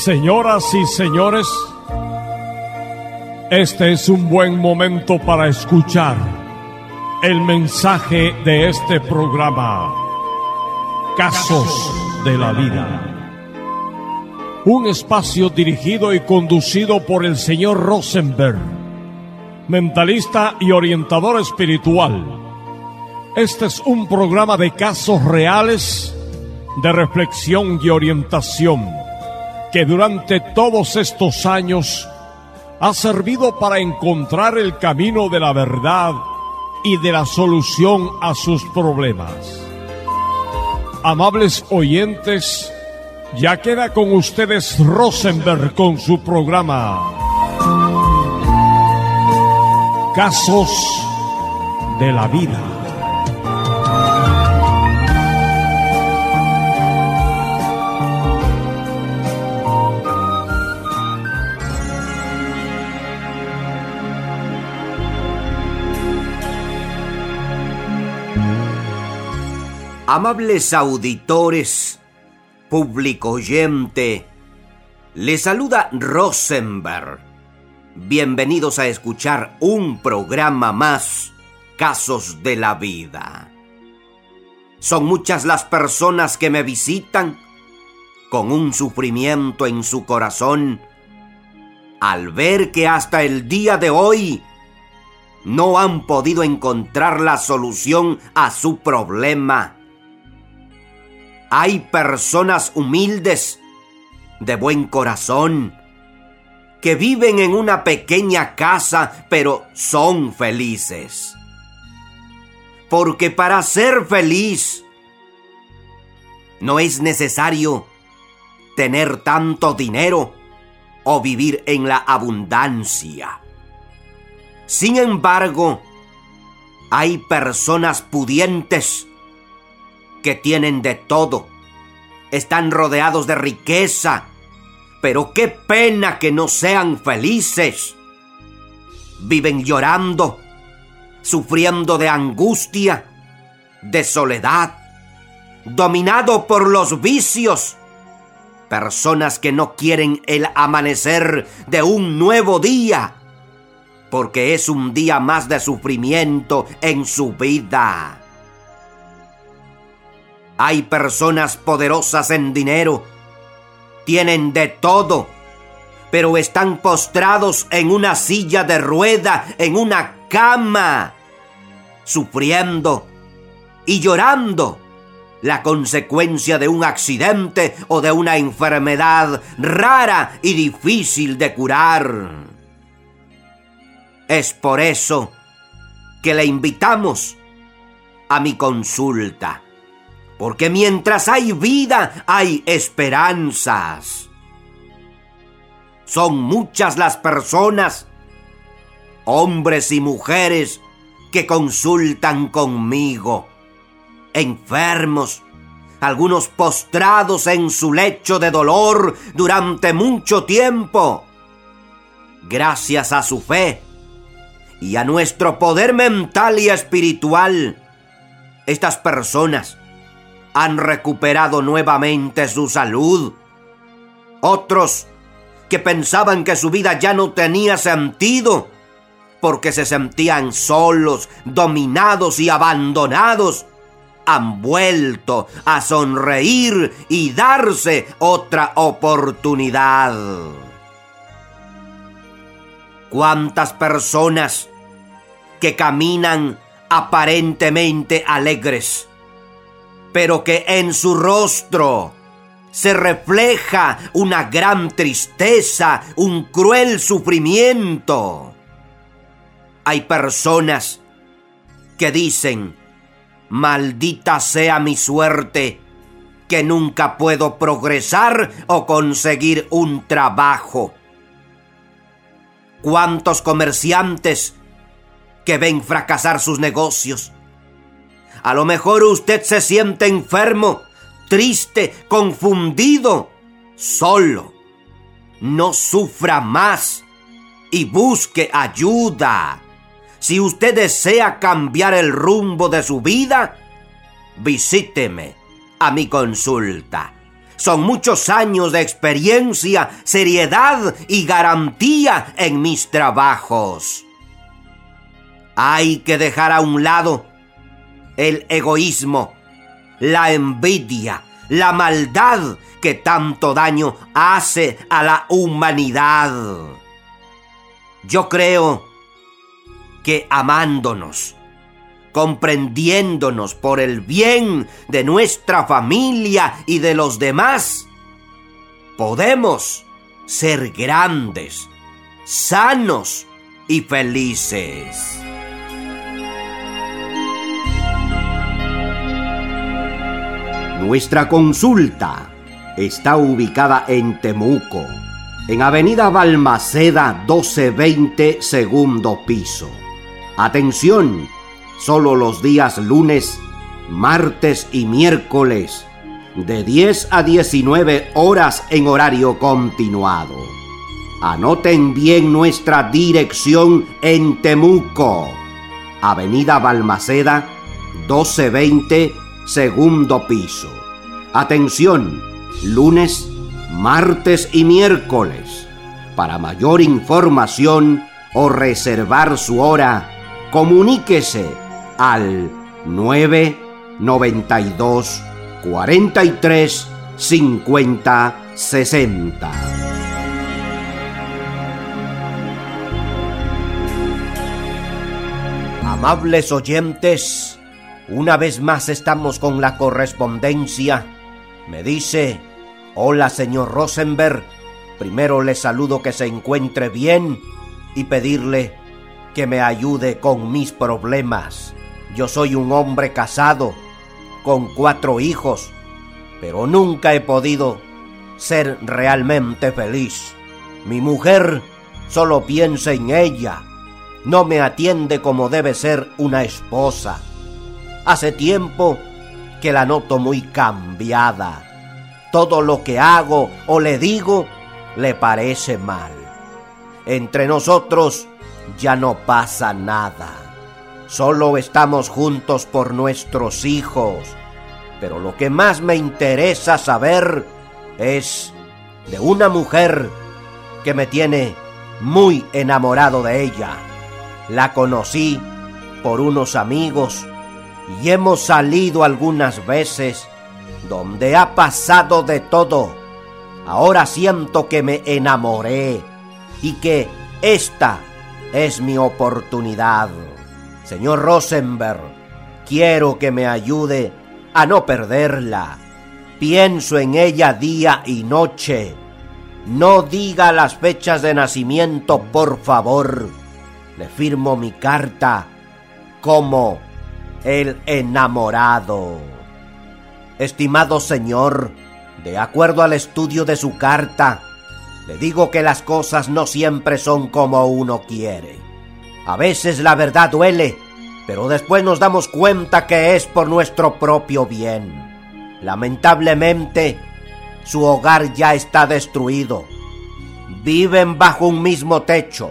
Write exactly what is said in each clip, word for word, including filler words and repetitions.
Señoras y señores, este es un buen momento para escuchar el mensaje de este programa, Casos de la Vida. Un espacio dirigido y conducido por el señor Rosenberg, mentalista y orientador espiritual. Este es un programa de casos reales, de reflexión y orientación, que durante todos estos años ha servido para encontrar el camino de la verdad y de la solución a sus problemas. Amables oyentes, ya queda con ustedes Rosenberg con su programa Casos de la Vida. Amables auditores, público oyente, les saluda Rosenberg. Bienvenidos a escuchar un programa más, Casos de la Vida. Son muchas las personas que me visitan con un sufrimiento en su corazón al ver que hasta el día de hoy no han podido encontrar la solución a su problema. Hay personas humildes, de buen corazón, que viven en una pequeña casa, pero son felices. Porque para ser feliz no es necesario tener tanto dinero o vivir en la abundancia. Sin embargo, hay personas pudientes que tienen de todo, están rodeados de riqueza, pero qué pena que no sean felices. Viven llorando, sufriendo de angustia, de soledad, dominado por los vicios. Personas que no quieren el amanecer de un nuevo día, porque es un día más de sufrimiento en su vida. Hay personas poderosas en dinero, tienen de todo, pero están postrados en una silla de rueda, en una cama, sufriendo y llorando la consecuencia de un accidente o de una enfermedad rara y difícil de curar. Es por eso que le invitamos a mi consulta. Porque mientras hay vida, hay esperanzas. Son muchas las personas, hombres y mujeres, que consultan conmigo. Enfermos, algunos postrados en su lecho de dolor durante mucho tiempo. Gracias a su fe y a nuestro poder mental y espiritual, estas personas han recuperado nuevamente su salud. Otros que pensaban que su vida ya no tenía sentido porque se sentían solos, dominados y abandonados, han vuelto a sonreír y darse otra oportunidad. ¿Cuántas personas que caminan aparentemente alegres, pero que en su rostro se refleja una gran tristeza, un cruel sufrimiento? Hay personas que dicen: maldita sea mi suerte, que nunca puedo progresar o conseguir un trabajo. ¿Cuántos comerciantes que ven fracasar sus negocios? A lo mejor usted se siente enfermo, triste, confundido, solo. No sufra más y busque ayuda. Si usted desea cambiar el rumbo de su vida, visíteme a mi consulta. Son muchos años de experiencia, seriedad y garantía en mis trabajos. Hay que dejar a un lado el egoísmo, la envidia, la maldad que tanto daño hace a la humanidad. Yo creo que amándonos, comprendiéndonos por el bien de nuestra familia y de los demás, podemos ser grandes, sanos y felices. Nuestra consulta está ubicada en Temuco, en Avenida Balmaceda doce veinte, segundo piso. Atención, solo los días lunes, martes y miércoles, de diez a diecinueve horas en horario continuado. Anoten bien nuestra dirección en Temuco, Avenida Balmaceda doce veinte, segundo piso. Atención, lunes, martes y miércoles. Para mayor información o reservar su hora, comuníquese al nueve noventa y dos, cuarenta y tres, cincuenta, sesenta. Amables oyentes, una vez más estamos con la correspondencia. Me dice: hola, señor Rosenberg. Primero le saludo, que se encuentre bien, y pedirle que me ayude con mis problemas. Yo soy un hombre casado, con cuatro hijos, pero nunca he podido ser realmente feliz. Mi mujer solo piensa en ella, no me atiende como debe ser una esposa. Hace tiempo que la noto muy cambiada. Todo lo que hago o le digo le parece mal. Entre nosotros ya no pasa nada. Solo estamos juntos por nuestros hijos. Pero lo que más me interesa saber es de una mujer que me tiene muy enamorado de ella. La conocí por unos amigos y hemos salido algunas veces, donde ha pasado de todo. Ahora siento que me enamoré y que esta es mi oportunidad. Señor Rosenberg, quiero que me ayude a no perderla. Pienso en ella día y noche. No diga las fechas de nacimiento, por favor. Le firmo mi carta como el enamorado. Estimado señor, de acuerdo al estudio de su carta, le digo que las cosas no siempre son como uno quiere. A veces la verdad duele, pero después nos damos cuenta que es por nuestro propio bien. Lamentablemente, su hogar ya está destruido. Viven bajo un mismo techo,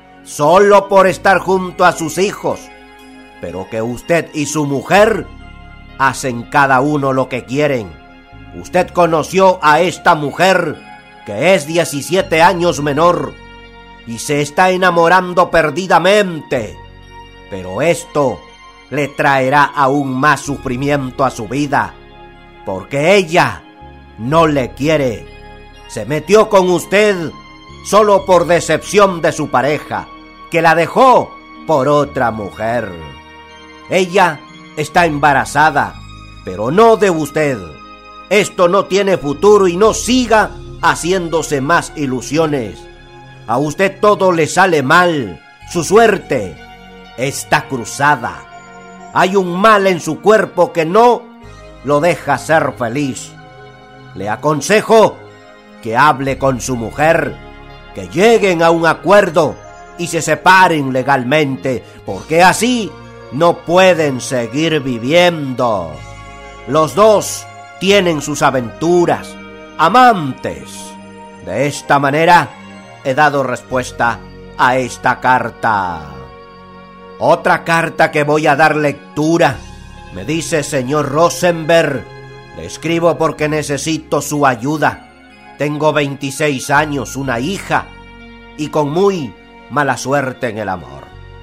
solo por estar junto a sus hijos, pero que usted y su mujer hacen cada uno lo que quieren. Usted conoció a esta mujer, que es diecisiete años menor, y se está enamorando perdidamente, pero esto le traerá aún más sufrimiento a su vida, porque ella no le quiere. Se metió con usted solo por decepción de su pareja, que la dejó por otra mujer. Ella está embarazada, pero no de usted. Esto no tiene futuro y no siga haciéndose más ilusiones. A usted todo le sale mal. Su suerte está cruzada. Hay un mal en su cuerpo que no lo deja ser feliz. Le aconsejo que hable con su mujer, que lleguen a un acuerdo y se separen legalmente, porque así no pueden seguir viviendo. Los dos tienen sus aventuras, amantes. De esta manera he dado respuesta a esta carta. Otra carta que voy a dar lectura me dice: señor Rosenberg, Le escribo porque necesito su ayuda. Tengo veintiséis años, una hija, y con muy mala suerte en el amor.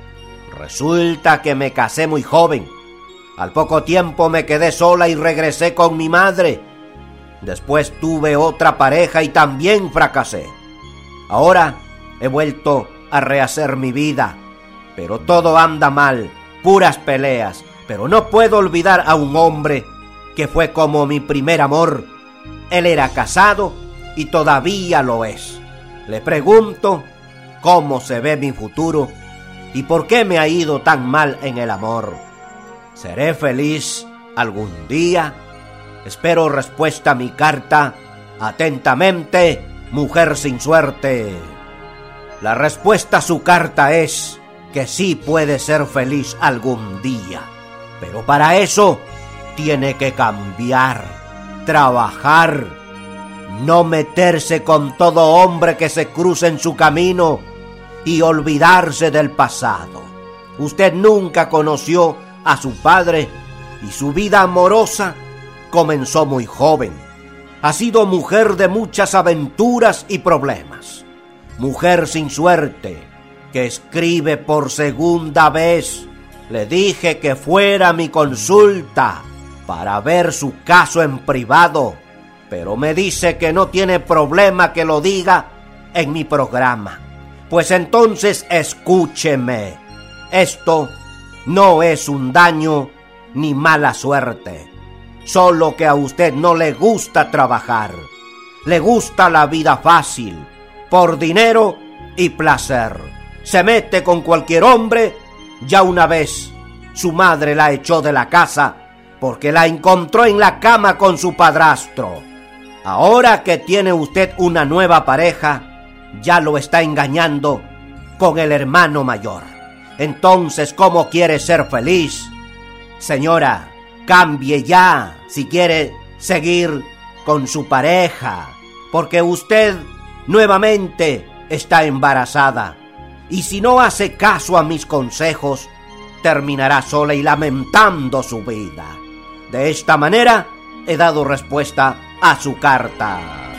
Resulta que me casé muy joven. Al poco tiempo me quedé sola y regresé con mi madre. Después tuve otra pareja y también fracasé. Ahora he vuelto a rehacer mi vida, pero todo anda mal, puras peleas. Pero no puedo olvidar a un hombre que fue como mi primer amor. Él era casado y todavía lo es. Le pregunto cómo se ve mi futuro y por qué me ha ido tan mal en el amor. ¿Seré feliz algún día? Espero respuesta a mi carta. Atentamente, mujer sin suerte. La respuesta a su carta es que sí puede ser feliz algún día, pero para eso tiene que cambiar, trabajar, no meterse con todo hombre que se cruce en su camino y olvidarse del pasado. Usted nunca conoció a su padre y su vida amorosa comenzó muy joven. Ha sido mujer de muchas aventuras y problemas. Mujer sin suerte, que escribe por segunda vez. Le dije que fuera a mi consulta para ver su caso en privado, pero me dice que no tiene problema que lo diga en mi programa. Pues entonces escúcheme. Esto no es un daño ni mala suerte, solo que a usted no le gusta trabajar. Le gusta la vida fácil, por dinero y placer. Se mete con cualquier hombre. Ya una vez su madre la echó de la casa porque la encontró en la cama con su padrastro. Ahora que tiene usted una nueva pareja, ya lo está engañando con el hermano mayor. Entonces, ¿cómo quiere ser feliz? Señora, cambie ya si quiere seguir con su pareja, porque usted nuevamente está embarazada. Y si no hace caso a mis consejos, terminará sola y lamentando su vida. De esta manera, he dado respuesta a su carta.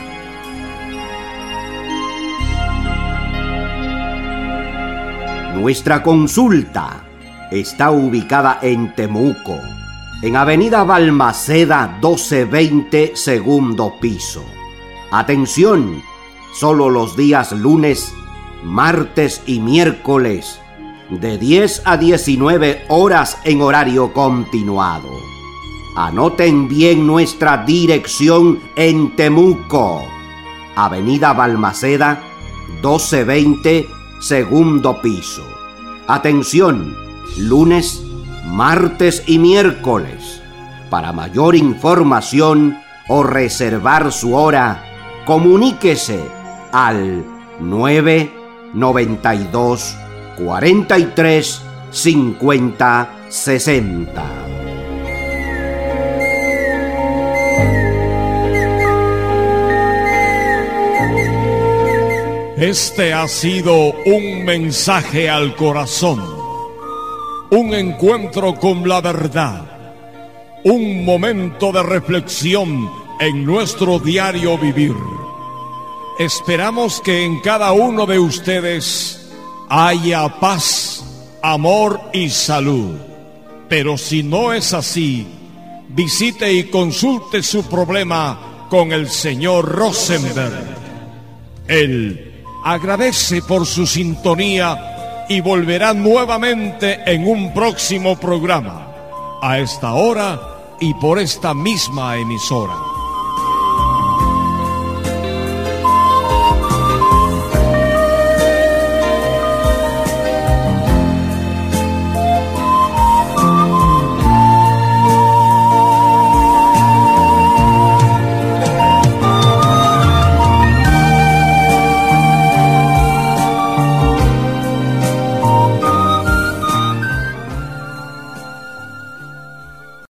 Nuestra consulta está ubicada en Temuco, en Avenida Balmaceda doce veinte, segundo piso. Atención, solo los días lunes, martes y miércoles, de diez a diecinueve horas en horario continuado. Anoten bien nuestra dirección en Temuco, Avenida Balmaceda doce veinte, segundo piso. Atención, lunes, martes y miércoles. Para mayor información o reservar su hora, comuníquese al nueve noventa y dos, cuarenta y tres, cincuenta, sesenta. Este ha sido un mensaje al corazón, un encuentro con la verdad, un momento de reflexión en nuestro diario vivir. Esperamos que en cada uno de ustedes haya paz, amor y salud. Pero si no es así, visite y consulte su problema con el señor Rosenberg. Él agradece por su sintonía y volverá nuevamente en un próximo programa, a esta hora y por esta misma emisora.